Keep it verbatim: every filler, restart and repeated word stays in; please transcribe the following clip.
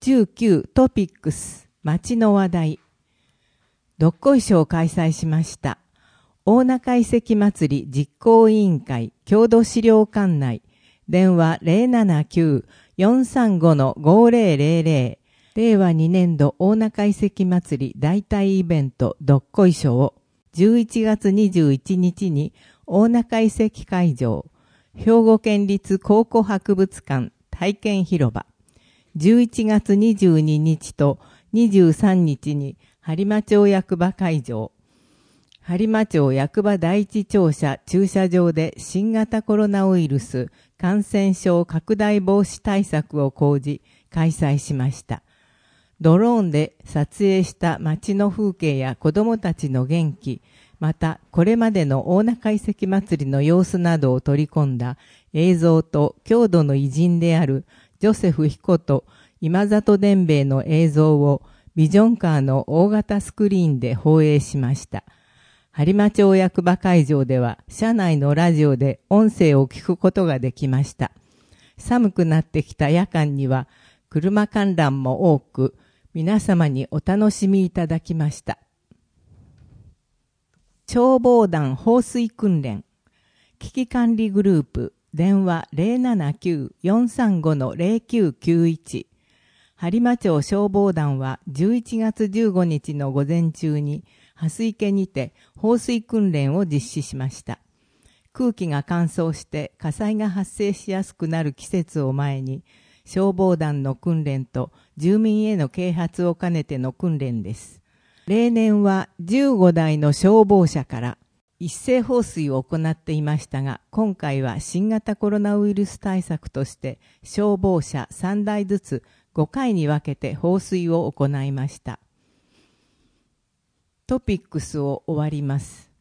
じゅうきゅうトピックス町の話題。どっこいしょを開催しました。大中遺跡祭り実行委員会郷土資料館内。電話 ゼロななきゅう よんさんご ごゼロゼロゼロ。れいわにねん度大中遺跡祭り代替イベントどっこいしょをじゅういちがつにじゅういちにちに大中遺跡会場、兵庫県立考古博物館体験広場、じゅういちがつにじゅうににちとにじゅうさんにちに播磨町役場会場、播磨町役場第一庁舎駐車場で新型コロナウイルス感染症拡大防止対策を講じ開催しました。ドローンで撮影した街の風景や子どもたちの元気、またこれまでの大中遺跡祭りの様子などを取り込んだ映像と郷土の偉人であるジョセフ彦と今里伝兵衛の映像をビジョンカーの大型スクリーンで放映しました。播磨町役場会場では車内のラジオで音声を聞くことができました。寒くなってきた夜間には車観覧も多く、皆様にお楽しみいただきました。消防団放水訓練。危機管理グループ電話 ゼロななきゅう よんさんご ゼロきゅうきゅういち。播磨町消防団はじゅういちがつじゅうごにちの午前中に蓮池にて放水訓練を実施しました。空気が乾燥して火災が発生しやすくなる季節を前に、消防団の訓練と住民への啓発を兼ねての訓練です。例年はじゅうごだいの消防車から一斉放水を行っていましたが、今回は新型コロナウイルス対策として消防車さんだいずつごかいに分けて放水を行いました。トピックスを終わります。